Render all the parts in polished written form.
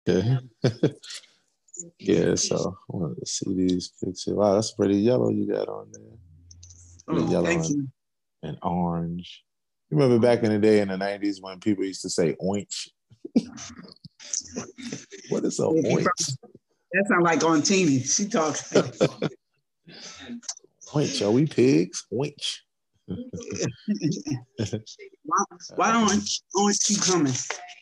Yeah. Yeah, so I wanted to see these pictures. Wow, that's pretty yellow you got on there. Pretty Oh, yellow thank you. and orange. You remember back in the day in the 90s when people used to say oinch? What is a oinch? That sounds like on TV. She talks. Oinch, are we pigs? Oinch. Why don't you coming?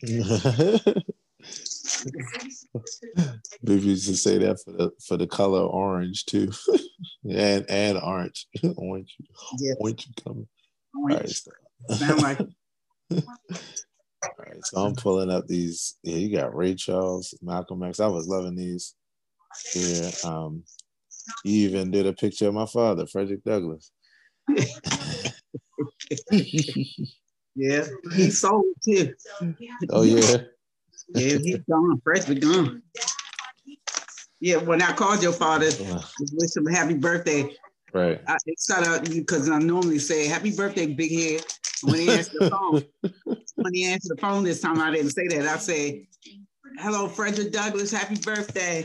Maybe you should say that for the color orange too, and orange, orange, Yes. orange coming. Orange. All right, Sound like all right. So I'm pulling up these. Yeah, you got Ray Charles, Malcolm X. I was loving these. Yeah. He even did a picture of my father, Frederick Douglass. yeah, he sold too. Oh yeah. Yeah, he's gone. Freshly gone. Yeah, when I called your father to wish him a happy birthday, Right. I started out because I normally say happy birthday, big head. When he answered the phone this time, I didn't say that. I said, hello, Frederick Douglass, happy birthday.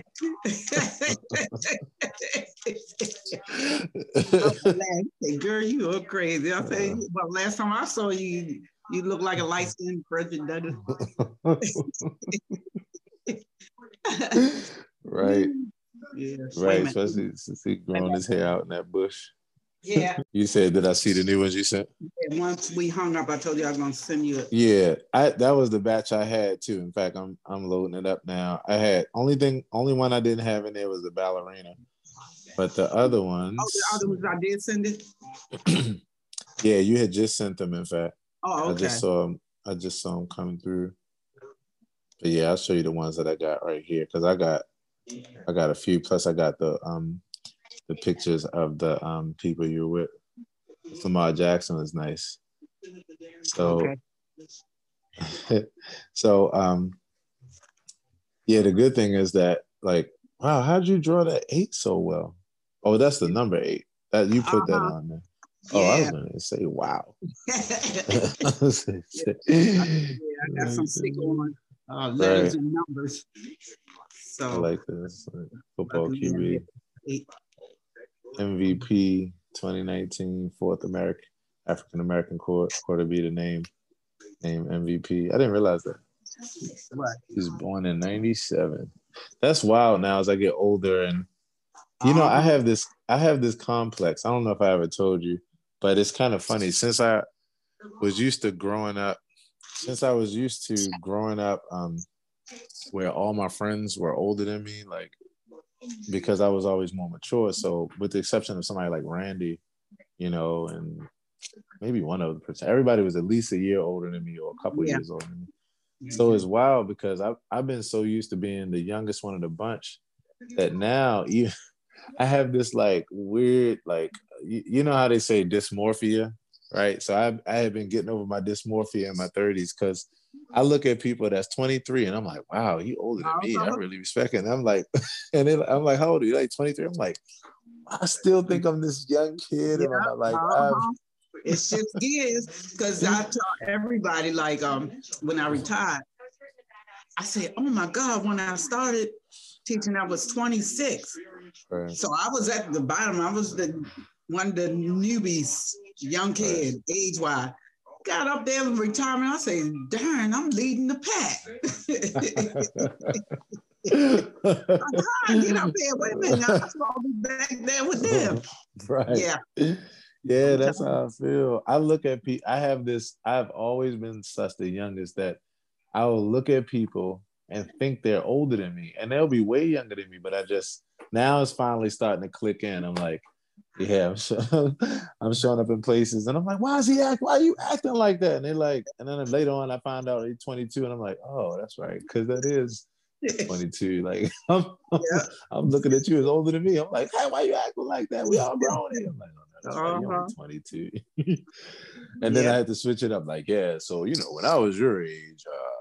Say, girl, you are crazy. I say, well, last time I saw you, you look like a light-skinned Frederick Douglass. Right. Yeah, Right. Especially since he grown his hair out in that bush. Yeah. You said, did I see the new ones you sent? Yeah, once we hung up, I told you I was gonna send you it. Yeah, that was the batch I had too. In fact, I'm loading it up now. I had only one I didn't have in there was the ballerina, but the other ones. Oh, the other ones I did send it. Yeah, you had just sent them. In fact, oh, okay. I just saw them coming through. But yeah, I'll show you the ones that I got right here because I got a few. Plus, I got the pictures of the people you were with. Lamar Jackson was nice. So, okay. So yeah, the good thing is that like, wow, how'd you draw that 8 so well? Oh, that's the number 8. That you put that on there. Oh, yeah. I was gonna say wow. I got some stick on letters and numbers. So I like this. Football QB. MVP 2019, fourth African American quarter be the name MVP. I didn't realize that. Right. He's born in 97. That's wild now as I get older. And you know, I have this complex. I don't know if I ever told you, but it's kind of funny. Since I was used to growing up where all my friends were older than me, like because I was always more mature. So with the exception of somebody like Randy, you know, and maybe one other person, everybody was at least a year older than me or a couple years older than me. So it's wild because I've been so used to being the youngest one of the bunch that now even I have this like weird, like, you know how they say dysmorphia, right? So I have been getting over my dysmorphia in my 30s because I look at people that's 23 and I'm like, wow, you older than me. I really respect it. And I'm like, I'm like, how old are you? Like 23? I'm like, I still think I'm this young kid. Yeah, and I'm like, it just is because I tell everybody, like, when I retired, I said, oh my God, when I started teaching, I was 26. Right. So I was at the bottom. I was one of the newbies, young kid, age-wise. Got up there in retirement. I say, darn, I'm leading the pack. Get up there. Wait a minute. I'm supposed to be back there with them. Right. Yeah. Yeah, that's how I feel. I look at people. I've always been such the youngest that I will look at people and think they're older than me. And they'll be way younger than me. But now it's finally starting to click in. I'm like, yeah, I'm showing up in places and I'm like, why are you acting like that? And they're like, and then later on I find out he's 22 and I'm like, oh, that's right. Cause that is 22. Like I'm looking at you as older than me. I'm like, hey, why you acting like that? We all grown here. I'm like, no, that's right. You're only 22. And then I had to switch it up. Like, yeah, so, you know, when I was your age,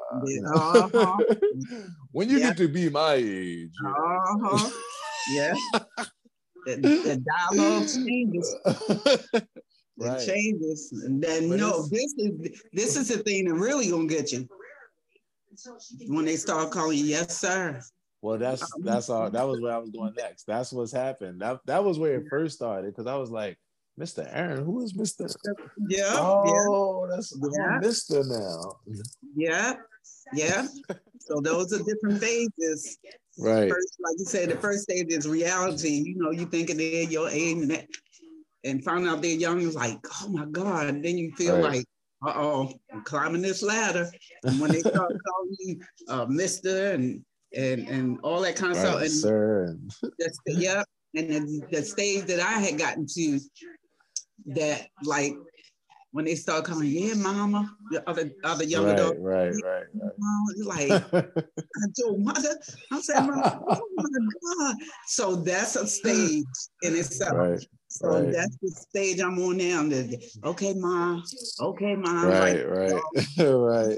when you get to be my age. Yeah. The dialogue changes. Right. It changes. And then this is the thing that really gonna get you. when they start calling you, yes, sir. Well, that's all. That was where I was going next. That's what's happened. That was where it first started because I was like, Mr. Aaron, who is Mr. Yeah, Oh, that's yeah, Mr. now. yeah, yeah. So those are different phases. Right. First, like you said, the first stage is reality. You know, you thinking they're your age and find out they're young. It's like, oh my God. And then you feel like, I'm climbing this ladder. And when they start calling you Mr. and all that kind of stuff. And sir. yeah. And the stage that I had gotten to, that like when they start calling, yeah, mama, the other younger dog. Right. Like, I told mother, I said, Mama, oh my God. So that's a stage in itself. Right. So that's the stage I'm on now. Okay, Mom. Okay, Mom. Right. Right.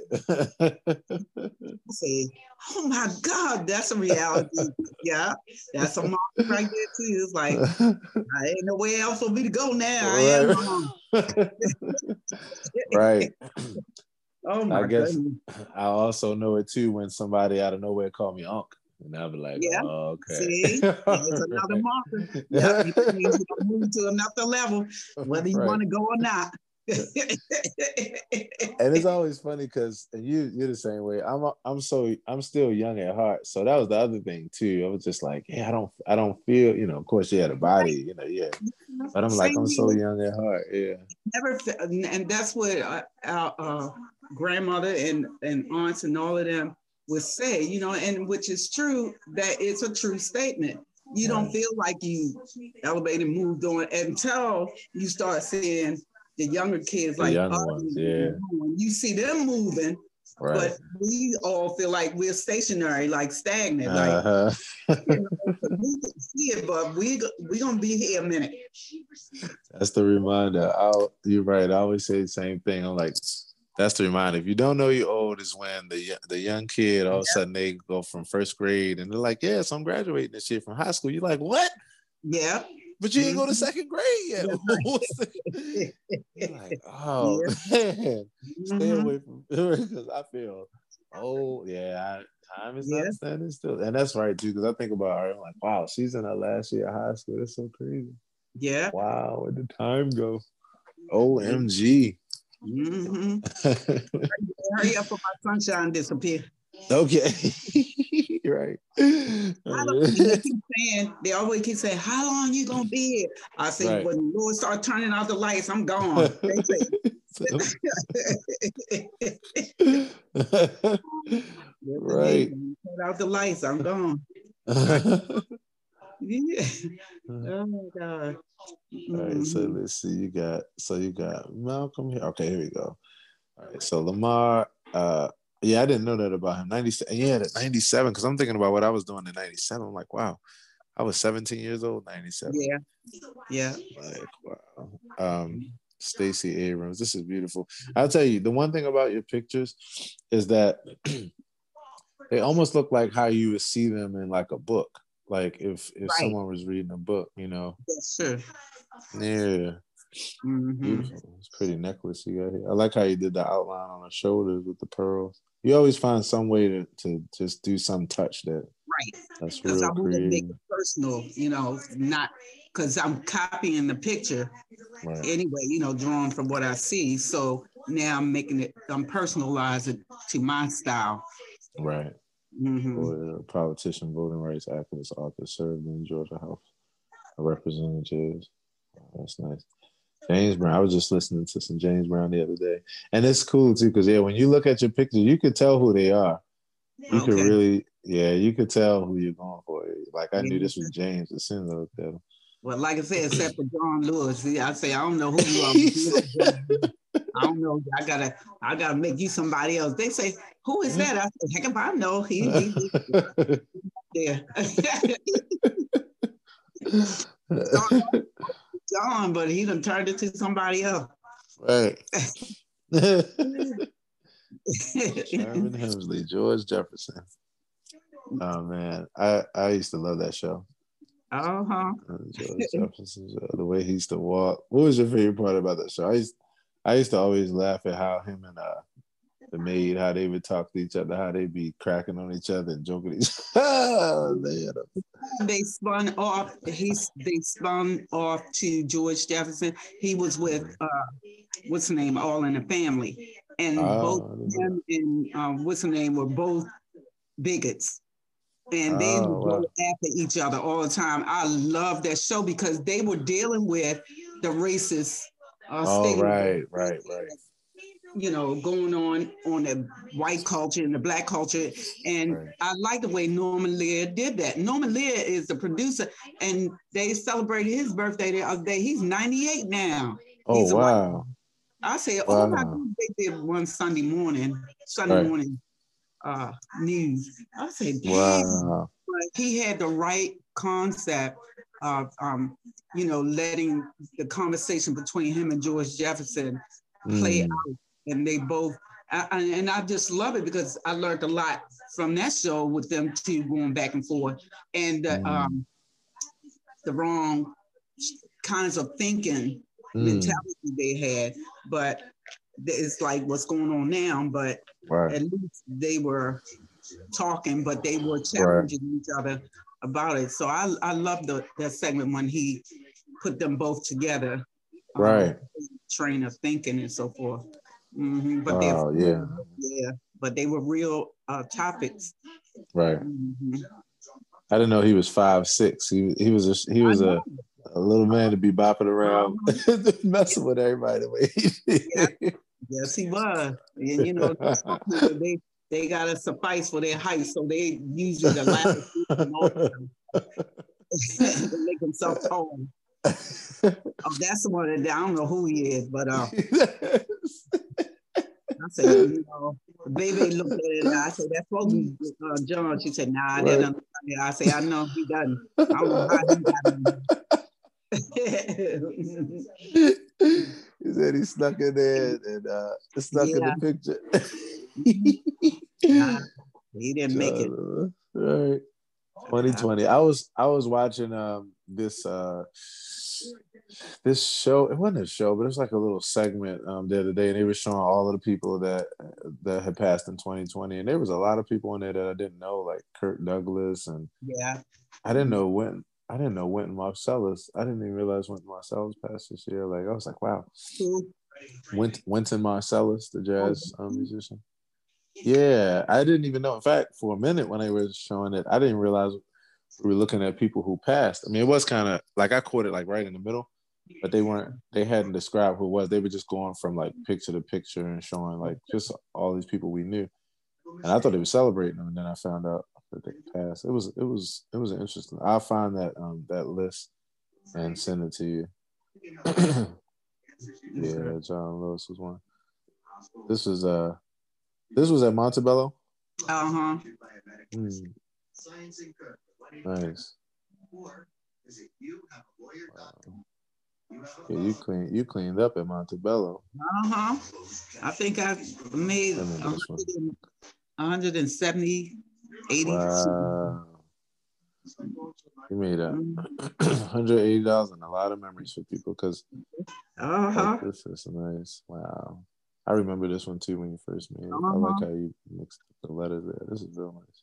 Say, oh my God, that's a reality. Yeah, that's a mom right there too. It's like, I ain't nowhere else for me to go now. I am Mom. Right. Oh my I guess goodness. I also know it too when somebody out of nowhere call me Unc. And I'll be like, yeah. Oh, okay. See, it's another marker. Yeah, you need to move to another level, whether you want to go or not. And it's always funny because you're the same way. I'm still young at heart. So that was the other thing too. I was just like, yeah, I don't feel, you know, of course you had a body, you know, yeah. But I'm like, I'm so young at heart. Yeah. And that's what our grandmother and aunts and all of them would say, you know, and which is true, that it's a true statement. You don't feel like you elevated, moved on until you start seeing the younger kids, the like young ones, yeah. You see them moving, but we all feel like we're stationary, like stagnant. Like you know, we can see it, but we gonna be here a minute. That's the reminder. You're right. I always say the same thing. I'm like, that's the reminder. If you don't know you're old, is when the young kid all of a sudden they go from first grade and they're like, yes, I'm graduating this year from high school. You're like, what? Yeah. But you ain't go to second grade yet. You're like, oh man, stay away from because I feel, time is not standing still, and that's right too. Because I think about her, I'm like, wow, she's in her last year of high school. That's so crazy. Yeah. Wow, where'd the time go? OMG. Hurry up for my sunshine disappear. Okay. Right. They always keep saying, how long you gonna be here? I say, when the Lord start turning out the lights, I'm gone. They say, right. Turn out the lights, I'm gone. Yeah. Oh my God. All right, so let's see. You got Malcolm here. Okay, here we go. All right, so Lamar. Yeah, I didn't know that about him. 97. Yeah, 97. Because I'm thinking about what I was doing in 97. I'm like, wow, I was 17 years old. 97. Yeah. Like, wow. Stacey Abrams. This is beautiful. I'll tell you, the one thing about your pictures is that they almost look like how you would see them in like a book. Like if someone was reading a book, you know. Yes, sure. Yeah. Beautiful. It's pretty necklace you got here. I like how you did the outline on the shoulders with the pearls. You always find some way to just do some touch that. Right. That's real I want to make it personal, you know, not because I'm copying the picture anyway, you know, drawn from what I see. So now I'm personalizing it to my style. Right. For a politician, voting rights activist, author, served in Georgia House of Representatives. That's nice. James Brown. I was just listening to some James Brown the other day. And it's cool too, because when you look at your pictures, you could tell who they are. You could really, you could tell who you're going for. Like I knew this was James as soon as I looked at him. Well, like I said, except for John Lewis. See, I say I don't know who you are. I don't know. I gotta make you somebody else. They say, who is that? I say, heck if I know. He yeah. John, but he done turned it to somebody else. Right. Sherman Hemsley, George Jefferson. Oh man, I used to love that show. George Jefferson, the way he used to walk. What was your favorite part about that show? I used to always laugh at how him and the maid, how they would talk to each other, how they be cracking on each other and joking each other. They spun off. They spun off to George Jefferson. He was with what's the name? All in the Family, and both him and what's the name were both bigots. And they would go after each other all the time. I love that show because they were dealing with the racist right. You know, going on the white culture and the black culture. And I like the way Norman Lear did that. Norman Lear is the producer, and they celebrated his birthday the other day. He's 98 now. Oh, wow. I said, oh my God, they did one Sunday morning news. I said, wow. But he had the right concept of, you know, letting the conversation between him and George Jefferson play out. And they both, and I just love it because I learned a lot from that show with them two going back and forth, and the wrong kinds of thinking mentality they had. But it's like what's going on now. But at least they were talking, but they were challenging each other about it. So I love that segment when he put them both together, train of thinking and so forth. Mm-hmm. But but they were real topics. Right. Mm-hmm. I didn't know he was 5'6". He was a little man to be bopping around, messing with everybody the way he did. Yes, he was. And you know, they gotta suffice for their height, so they usually the last they make themselves tall. That's the one that I don't know who he is, but I said, you know, the baby looked at it and I said, that's supposed to be John. She said, nah, that doesn't. I said, I know he doesn't. I don't know how he got him. He said he snuck in there and snuck in the picture. Nah, he didn't make it. Right. 2020. I was watching this show. It wasn't a show, but it was like a little segment the other day, and they were showing all of the people that had passed in 2020, and there was a lot of people in there that I didn't know, like Kirk Douglas, and I didn't know Wynton Marsalis. I didn't even realize Wynton Marsalis passed this year. Like I was like, wow. Wynton Marsalis, the jazz musician. Yeah, I didn't even know. In fact, for a minute when they were showing it, I didn't realize we were looking at people who passed. I mean, it was kind of like I caught it like right in the middle, but they hadn't described who it was. They were just going from like picture to picture and showing like just all these people we knew. And I thought they were celebrating them, and then I found out that they passed. It was interesting. I'll find that that list and send it to you. Yeah, John Lewis was one. This was at Montebello. Uh-huh. Nice. Wow. Yeah, you cleaned up at Montebello. Uh-huh. I think I made 170, 80. Wow. You made $180 and a lot of memories for people because like, this is nice. Wow. I remember this one too when you first made it. I like how you mixed the letters there. This is real nice.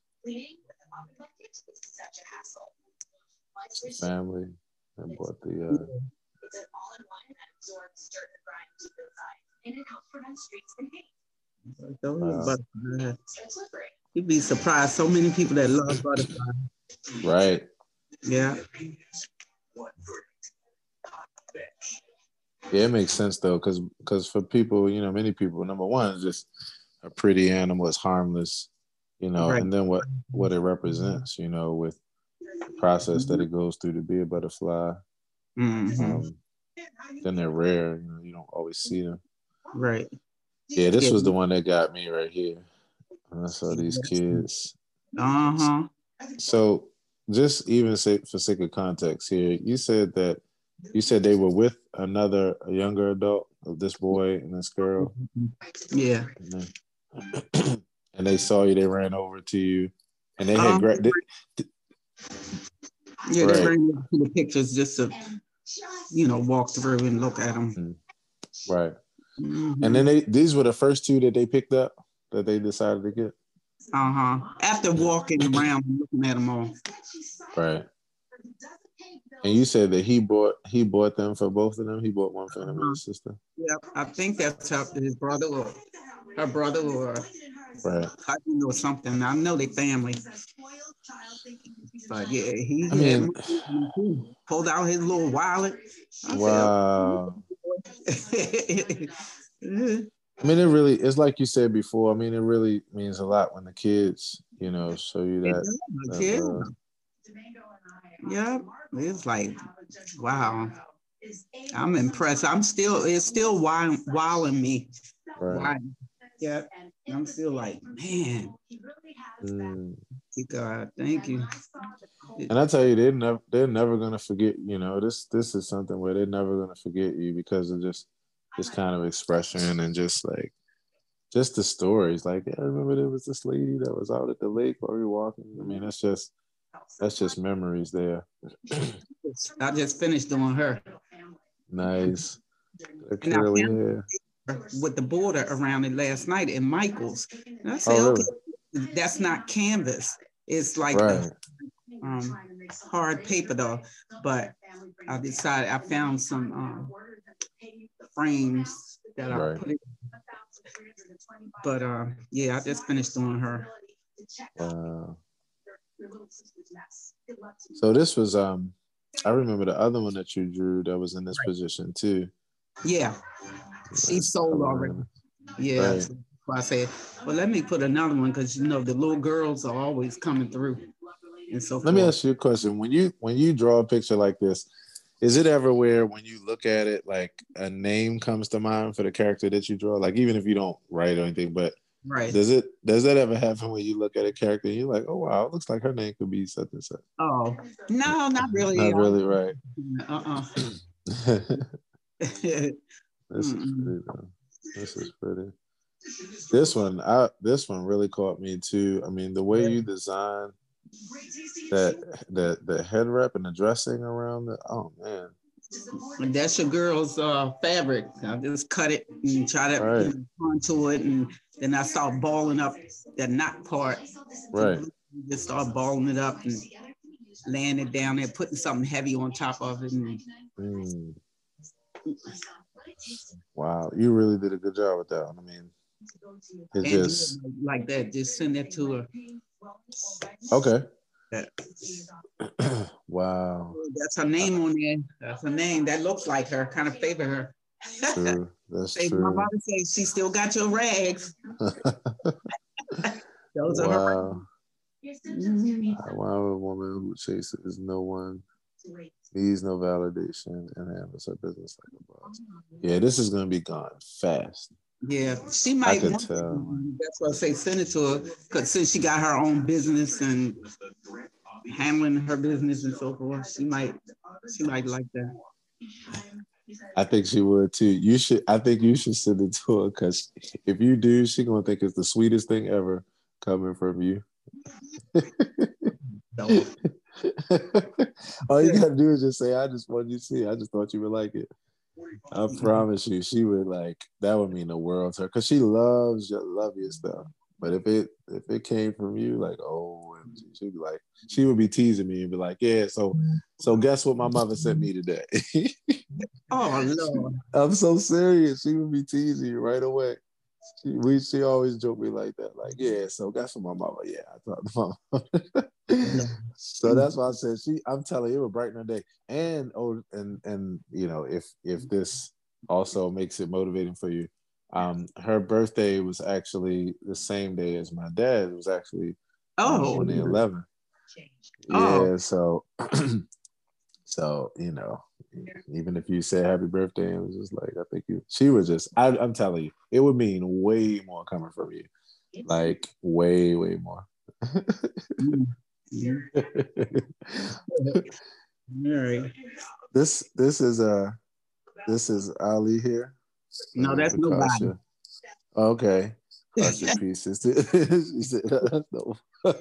Family and bought the it's an all-in-one and absorbs dirt and grime deep inside, and it helps prevent streaks and paint. You'd be surprised. So many people that love butterfly. Right. Yeah. Yeah, it makes sense though, because for people, you know, many people, number one is just a pretty animal, it's harmless, you know, and then what it represents, you know, with the process that it goes through to be a butterfly. Then they're rare, you know, you don't always see them. Right. Yeah, this was the one that got me right here. I saw these kids. So just even for sake of context here, you said they were with a younger adult of this boy and this girl. Yeah. And they saw you, they ran over to you, and they had they ran to the pictures just to, you know, walk through and look at them. Right. And then these were the first two that they picked up? that they decided to get? After walking around and looking at them all. Right. And you said that he bought them for both of them. He bought one for him and his sister. Yep, I think that's his brother or her brother or right cousin or something. I know they family. But yeah, he pulled out his little wallet. Wow. I mean, it's like you said before. I mean, it really means a lot when the kids, show you that. Yeah, it's like, wow. I'm impressed. It's still wowing me. Right. Yeah, I'm still like, man. God, thank you. And I tell you, they're never gonna forget. This is something where they're never gonna forget you because of just this kind of expression and just the stories. Like, yeah, I remember there was this lady that was out at the lake while we were walking. I mean, that's just memories there. I just finished doing her. Nice. Curly hair. With the border around it last night in Michael's. And I said, okay, that's not canvas. It's like hard paper though. But I decided I found some frames that I put in. But yeah, I just finished doing her. So this was I remember the other one that you drew that was in this position too. Yeah. She sold already. Yeah. Right. So I said, well, let me put another one because the little girls are always coming through. And so let me ask you a question. When you draw a picture like this, is it ever where when you look at it, like a name comes to mind for the character that you draw? Like even if you don't write or anything, but does that ever happen when you look at a character and you're like, oh wow, it looks like her name could be such and such? Oh, no, not really. Not really, right? This is pretty though. This is pretty. This one really caught me too. I mean, the way you design the head wrap and the dressing around it. Oh man. And that's your girl's fabric. I just cut it and try to contour it, and then I start balling up that knot part. Right. Just start balling it up and laying it down there, putting something heavy on top of it. Wow, you really did a good job with that one. I mean, it just like that. Just send it to her. Okay. Wow. That's her name on there. That's her name. That looks like her. Kind of favor her. True. That's true. My mother says she still got your rags. Those are her. Wow, a woman who chases no one, needs no validation, and handles her business like a boss. Yeah, this is gonna be gone fast. Yeah, she might. I could tell. That's why I say send it to her, because since she got her own business and handling her business and so forth, she might like that. I think she would too. I think you should send it to her, because if you do, she's gonna think it's the sweetest thing ever coming from you. All you gotta do is just say, I just wanted you to see it. I just thought you would like it. I promise you, she would that would mean the world to her, because she loves your stuff. But if it came from you, she'd be like, she would be teasing me and be like, yeah, so guess what my mother sent me today? Oh Lord. I'm so serious. She would be teasing you right away. She always joke me like that, like, yeah, so guess what my mama, yeah, I talked to my mama. So that's why I said I'm telling you, it would brighten her day. And if this also makes it motivating for you, her birthday was actually the same day as my dad. It was actually on the 11th. Yeah, so even if you said happy birthday, it was just like, I think she was just, I'm telling you, it would mean way more coming from you. Like way, way more. All right. This is Ali here. No, that's nobody. Okay. Kasha pieces. She said, no.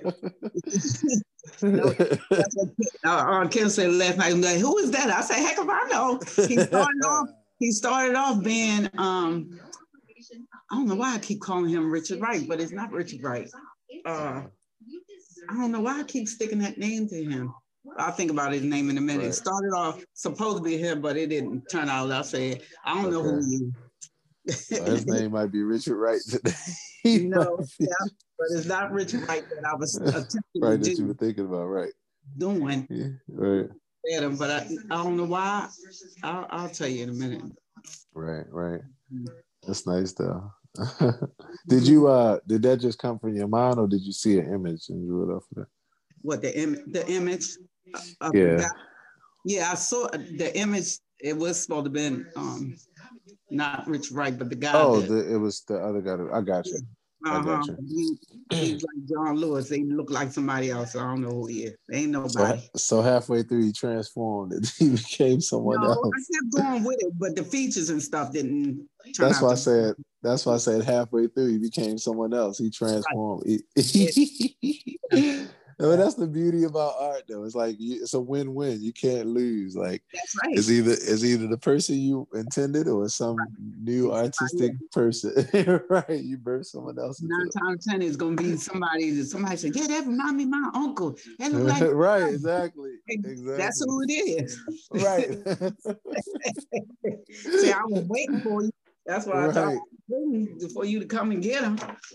Kim said last night, like, who is that? I said, heck if I know. He started off being I don't know why I keep calling him Richard Wright, but it's not Richard Wright. I don't know why I keep sticking that name to him. I'll think about his name in a minute. Right. It started off supposed to be him, but it didn't turn out. I said, I don't know who he is. Well, his name might be Richard Wright today. But it's not Richard Wright that I was attempting right, that you were thinking about, right? Doing. Yeah, right. But I don't know why. I'll tell you in a minute. Right. That's nice though. Did that just come from your mind, or did you see an image and drew it off of that? What, the image? Yeah. Yeah, I saw the image. It was supposed to have been not Richard Wright, but the guy. Oh, it was the other guy. I got you. I got you. He's like John Lewis. They look like somebody else. I don't know who he is. Ain't nobody. So halfway through, he transformed and he became someone else. I kept going with it, but the features and stuff didn't. That's why I said halfway through, he became someone else. He transformed. Right. No, that's the beauty about art, though. It's like it's a win-win. You can't lose. Like that's right. It's either the person you intended or some new artistic person. Right? You birth someone else. 9 times 10 is gonna be somebody said, yeah, that remind me of my uncle. That look like right, exactly. That's who it is. Right. See, I was waiting for you. That's why I thought for you to come and get him.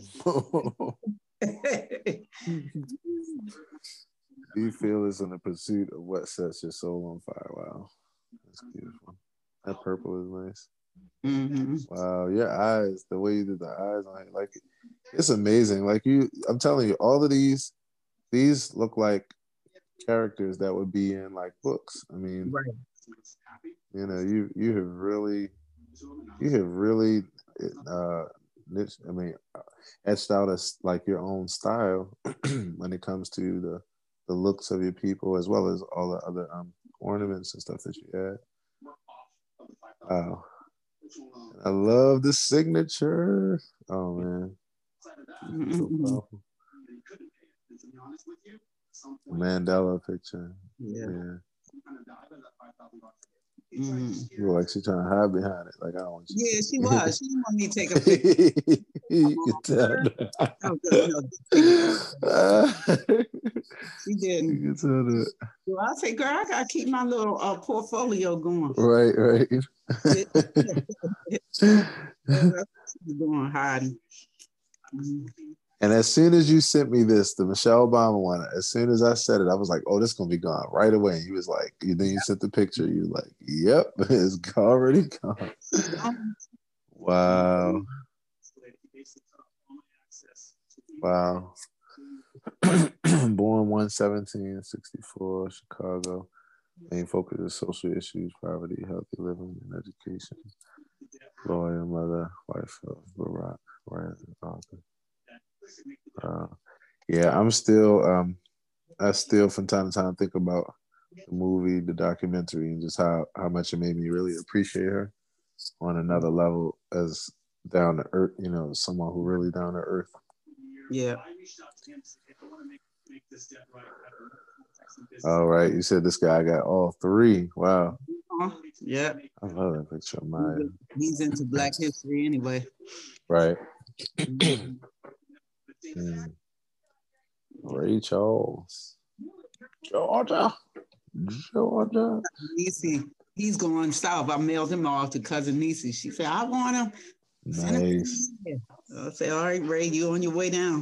Do you feel is in the pursuit of what sets your soul on fire? Wow, that's beautiful. That purple is nice. Mm-hmm. Wow, your eyes, the way you did the eyes on it, like it's amazing. Like I'm telling you, all of these look like characters that would be in like books. I mean, right. You know, you have really etched out like your own style when it comes to the looks of your people, as well as all the other ornaments and stuff that you had. Wow. I love the signature. Oh man. So powerful. Mandela picture. Yeah. Mm-hmm. You were actually trying to hide behind it. Like, I don't want you. Yeah, she was. She didn't want me to take a picture. You can tell that. She didn't. You can tell that. Well, I say, girl, I got to keep my little portfolio going. Right. Going hiding. And as soon as you sent me this, the Michelle Obama one, as soon as I said it, I was like, oh, this is going to be gone right away. And he was like, then you sent the picture. You were like, yep, it's already gone. Wow. Born 1/17/64, Chicago. Main focus is social issues, poverty, healthy living, and education. Lawyer, mother, wife of Barack, writer, author. Yeah, I still from time to time think about the movie, the documentary, and just how much it made me really appreciate her on another level as down to earth, someone who really down to earth. Yeah. All right, you said this guy got all 3. Wow. Yeah. I love that picture of Maya. He's into Black history anyway. Right. Ray Charles. Georgia. Niecy, he's going south. I mailed him off to cousin Niecy. She said, I want him. Nice. I say, all right, Ray, you on your way down.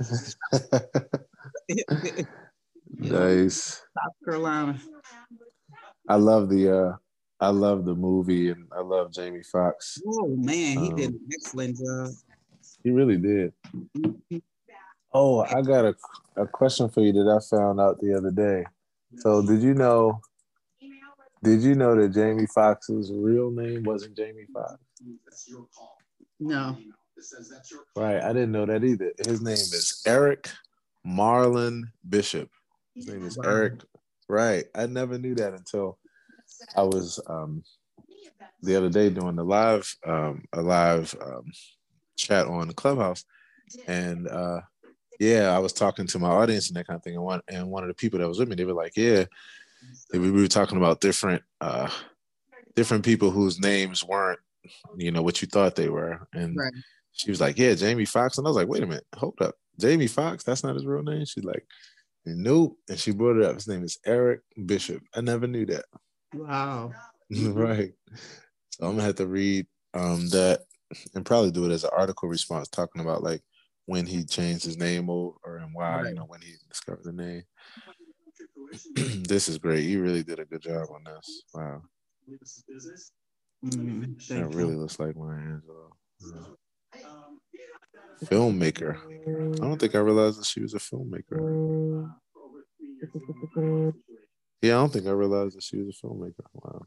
Nice. South Carolina. I love the movie, and I love Jamie Foxx. Oh man, he did an excellent job. He really did. Oh, I got a question for you that I found out the other day. So did you know that Jamie Foxx's real name wasn't Jamie Foxx? No. Right, I didn't know that either. His name is Eric Marlon Bishop. His name is Eric. Right, I never knew that until I was the other day doing a live chat on the Clubhouse, and I was talking to my audience and that kind of thing, and one of the people that was with me, they were like, we were talking about different people whose names weren't what you thought they were, and She was like, yeah, Jamie Foxx. And I was like, wait a minute, hold up. Jamie Foxx, that's not his real name? She's like, nope. And she brought it up. His name is Eric Bishop. I never knew that. Wow. Right. So I'm gonna have to read that and probably do it as an article response talking about like when he changed his name over and why, Right. when he discovered the name. This is great. You really did a good job on this. Wow. That really looks like Maya Angelou. Yeah. Filmmaker. I don't think I realized that she was a filmmaker. Yeah, I don't think I realized that she was a filmmaker. Wow.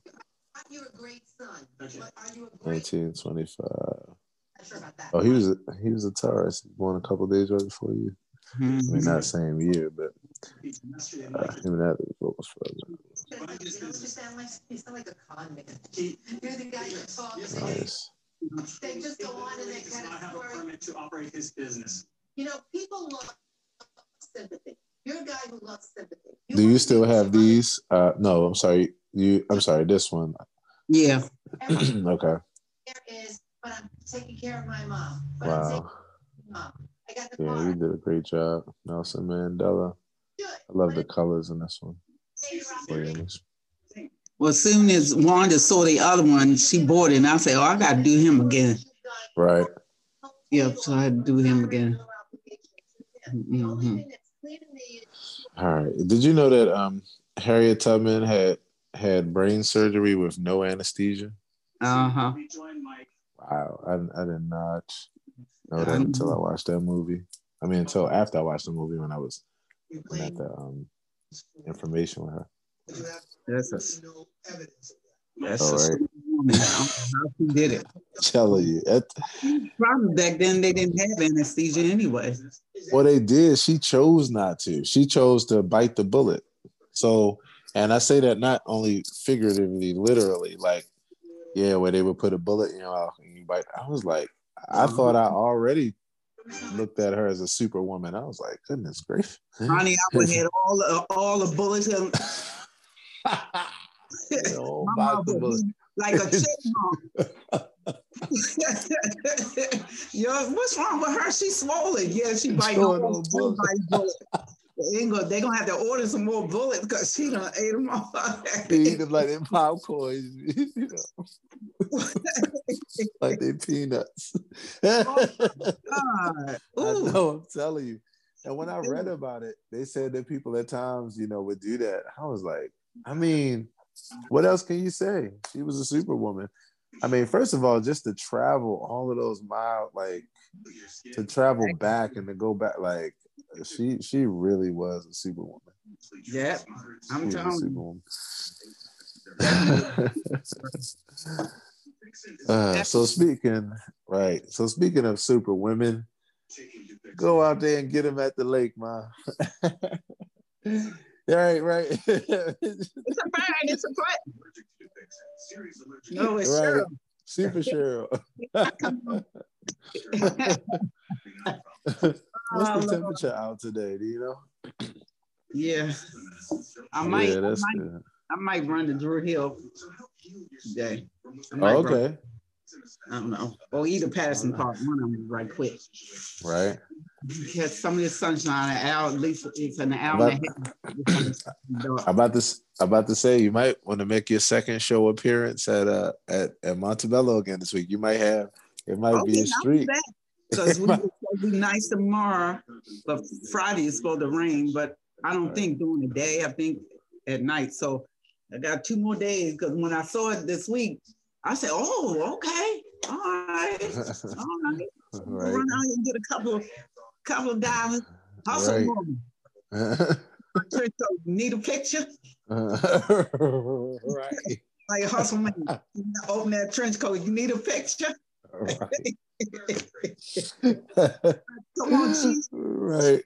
1925. Oh, he was a terrorist. Born a couple days right before you. I mean, not same year, but him and that was further. You sound like a con man. You're the guy who talks. Nice. They just go on and they kind of have a permit to operate his business. People love sympathy. You're a guy who loves sympathy. Do you still have these? No, I'm sorry. I'm sorry. This one. Yeah. Okay. But I'm taking care of my mom. Wow. Yeah, you did a great job, Nelson Mandela. I love the colors in this one. Well, as soon as Wanda saw the other one, she bought it, and I said, "Oh, I got to do him again." Right. Yep. So I had to do him again. Mm-hmm. All right. Did you know that Harriet Tubman had brain surgery with no anesthesia? Uh-huh. Wow. I did not know that until I watched that movie. I mean, until after I watched the movie when I was at the information with her. That's all right. How she did it. Telling you. Probably back then they didn't have anesthesia anyway. Well, they did. She chose not to. She chose to bite the bullet. So, and I say that not only figuratively, literally, like, yeah, where they would put a bullet in your mouth and you bite. I was like, I thought I already looked at her as a superwoman. I was like, goodness gracious. Honey, I would have all the bullets. Like a chipmunk. Yo, what's wrong with her? She's swollen. Yeah, she biting all bullets. They're gonna have to order some more bullets because she done ate them all. They eat them like they popcorn, like they peanuts. Oh, I know, I'm telling you. And when I read about it, they said that people at times, would do that. I was like, I mean, what else can you say? She was a superwoman. I mean, first of all, just to travel all of those miles, like to travel back and to go back, like she really was a superwoman. Yeah, I'm telling you. So speaking of super women, go out there and get them at the lake, ma. Right. It's a fact. No, it's right. Cheryl. Super Cheryl. What's the temperature out today? Do you know? Yeah. I might run to Drew Hill today. Okay. I don't know. Or either Patterson Park, one of them right quick. Right. Because some of the sunshine, at least it's an hour and a half. I'm about to say you might want to make your second show appearance at Montebello again this week. You might have it might be a street. Because we're supposed to be nice tomorrow, but Friday is supposed to rain. But I don't think during the day. I think at night. So I got 2 more days. Because when I saw it this week, I said, "Oh, okay, all right." Right. Run out and get a couple of dollars. Hustle, woman. You need a picture? Right. Like a hustle man. Open that trench coat. You need a picture? Right. Come on, Chief. Right.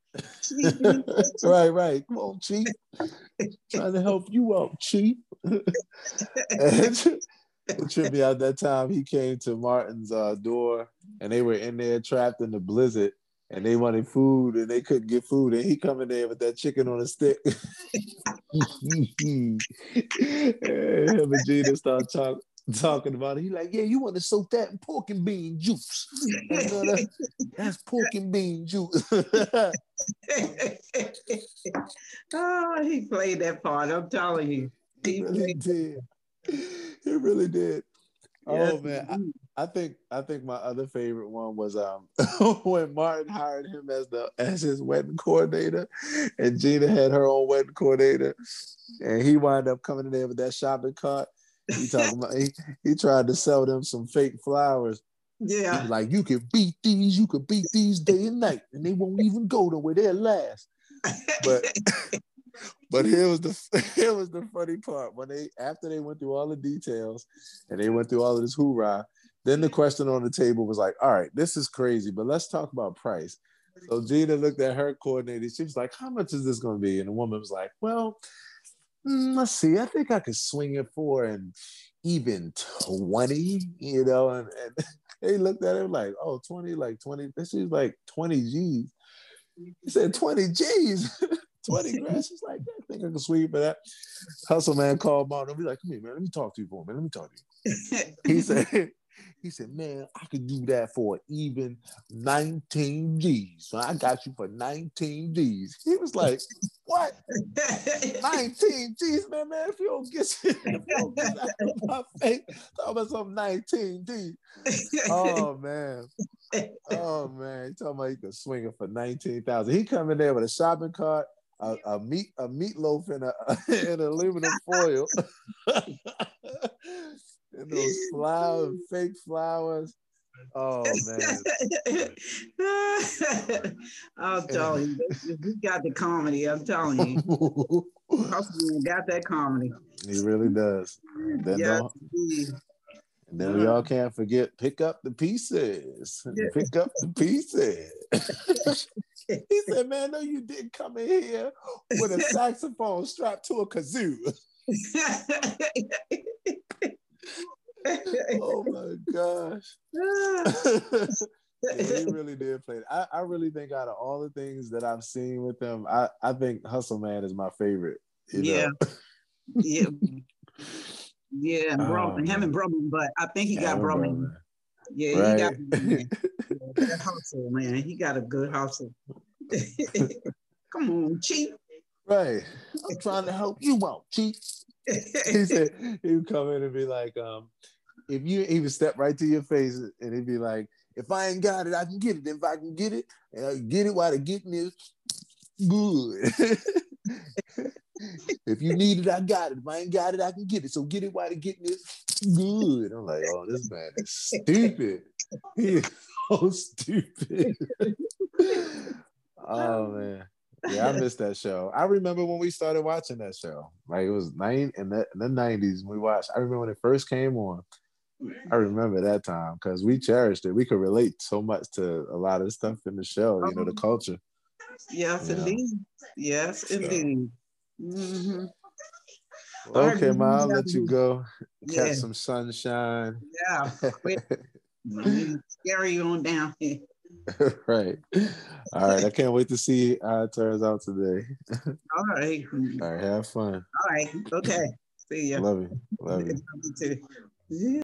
Right. Come on, Chief. Trying to help you out, Chief. It tripped me out that time he came to Martin's door and they were in there trapped in the blizzard and they wanted food and they couldn't get food and he come in there with that chicken on a stick. Him and Gina start talking about it. He like, yeah, you want to soak that in pork and bean juice. That's pork and bean juice. Oh, he played that part. I'm telling you. He really did. He really did. Yes, Oh man, I think my other favorite one was when Martin hired him as his wedding coordinator, and Gina had her own wedding coordinator, and he wound up coming in there with that shopping cart. He talking about he tried to sell them some fake flowers. Yeah. He was like, you could beat these day and night, and they won't even go nowhere. They'll last. But here was the funny part. When after they went through all the details and they went through all of this hoorah, then the question on the table was like, all right, this is crazy, but let's talk about price. So Gina looked at her coordinator. She was like, how much is this going to be? And the woman was like, well, let's see. I think I could swing it for an even 20, and they looked at him like, oh, 20, like 20. She's like 20 G's. He said 20 G's. 20 grand. She's like, I think I can swing for that. Hustle man called Martin. I'll be like, come here, man. Let me talk to you for a minute. Let me talk to you. He said, man, I could do that for even 19 G's. So I got you for 19 G's. He was like, what? 19 G's, man, if you don't get out of my face, talk about some 19 G's. Oh, man. He talking about he could swing it for 19,000. He come in there with a shopping cart, a meatloaf in an aluminum foil, and those flowers, fake flowers. Oh man! I'm telling you, he got the comedy. I'm telling you, Hustle got that comedy. He really does. And then we all can't forget, pick up the pieces. Pick up the pieces. He said, man, no, you didn't come in here with a saxophone strapped to a kazoo. Oh my gosh. Yeah, he really did play it. I really think out of all the things that I've seen with him, I think Hustle Man is my favorite. You know? Yeah, and him and Brumman, but I think he got Brumman. Yeah, right. He got that hustle, man. He got a good hustle. Come on, Chief. Right. I'm trying to help you out, Chief. He said he would come in and be like, he would step right to your face and he'd be like, if I ain't got it, I can get it. If I can get it, and I get it while the getting is good. If you need it, I got it. If I ain't got it, I can get it. So get it while the getting is good. I'm like, oh, this man is stupid. He is so stupid. Oh man. Yeah, I missed that show. I remember when we started watching that show. Like it was in the 90s when we watched. I remember when it first came on. I remember that time because we cherished it. We could relate so much to a lot of stuff in the show, the culture. Yes, indeed. Yes, indeed. Mm-hmm. Okay, Ma, I'll let you go. Catch some sunshine. Yeah. Carry on down here. Right. All right. I can't wait to see how it turns out today. All right. All right. Have fun. All right. Okay. See ya. Love you. Love you. You too. Yeah.